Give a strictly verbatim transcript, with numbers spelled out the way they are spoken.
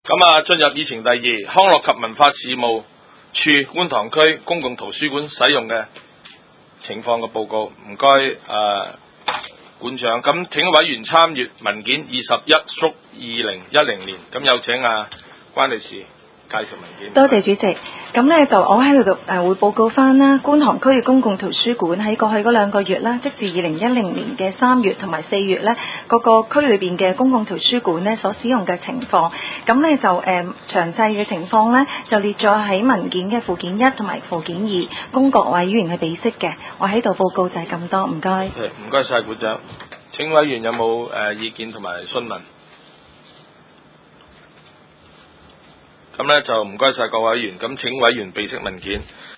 咁啊，進入議程第二，康樂及文化事務處觀塘區公共圖書館使用嘅情況嘅報告，唔該誒館長。咁請委員參閱文件二十一屬二零一零年。咁有請啊關女士介紹文件。 多謝主席。咁呢就我喺度誒會報告翻啦，觀塘區嘅公共圖書館喺過去嗰兩個月啦，即至二零一零年嘅三月同埋四月呢，各個區裏邊嘅公共圖書館呢所使用嘅情況。咁呢就誒、呃、詳細嘅情況呢，就列咗喺文件嘅附件一同埋附件二，供各委員去備悉嘅。我喺度報告就係咁多，唔該。 唔該晒館長。請委員有冇誒、呃、意見同埋詢問？咁咧就唔該晒各位委員，咁請委員備悉文件。